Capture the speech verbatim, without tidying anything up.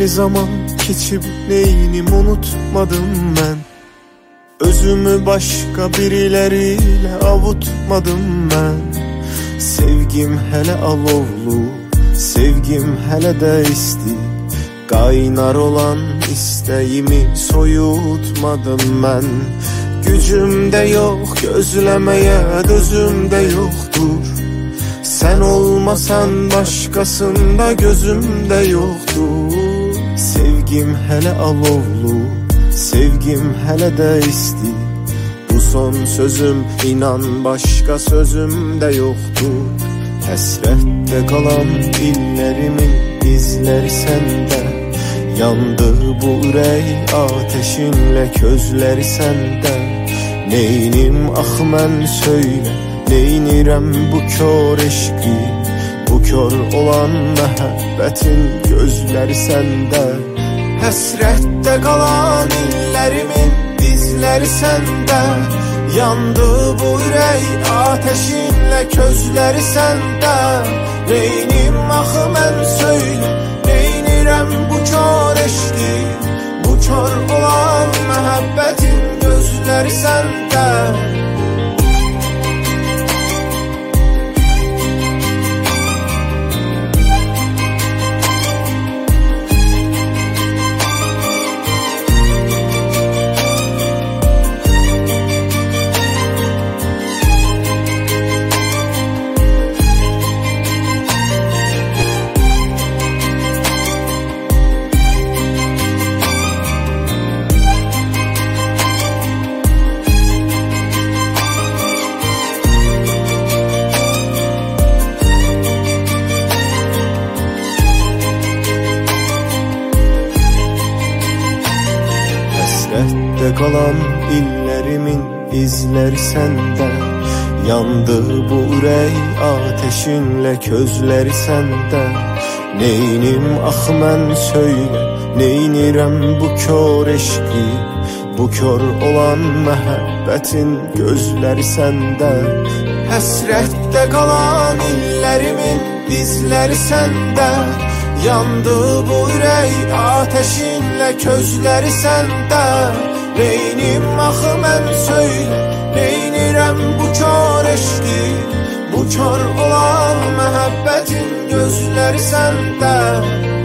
Xeyli zaman keçib neyinim unutmadım mən. Özümü başqa biriləri ilə avutmadım mən. Sevgim hələ alovlu, sevgim hələ də isti. Qaynar olan istəyimi soyutmadım mən. Gücümdə yox, gözləməyə dözümdə yoxdur. Sən olmasan başqasında gözümdə yoxdur. Sevgim hələ alovlu, sevgim hələ də isti. Bu son sözüm, inan başqa sözüm də yoxdur. Həsrətdə qalan illərimin izləri səndə. Yandı bu ürək ateşinlə közləri səndə. Neynim ax mən söylə, neynirəm bu kör eşqi. Bu kör olan məhəbbətin gözləri səndə. Həsrətdə qalan illərimin izləri səndə. Yandı bu ürək ateşinlə közləri səndə. Neynim axı mən söylə, neynirəm bu kör eşqi. Bu kör olan məhəbbətin gözləri səndə. Həsrətdə qalan illərimin izləri səndə. Yandı bu ürək ateşinlə közləri səndə. Neynim ax mən söylə, neynirəm bu kör eşqi. Bu kör olan məhəbbətin gözləri səndə. Həsrətdə qalan illərimin izləri səndə. Yandı bu ürək ateşinlə közləri səndə. Neynim axı mən söylə, neynirəm bu kör eşqi. Bu kör olan məhəbbətin gözləri səndə.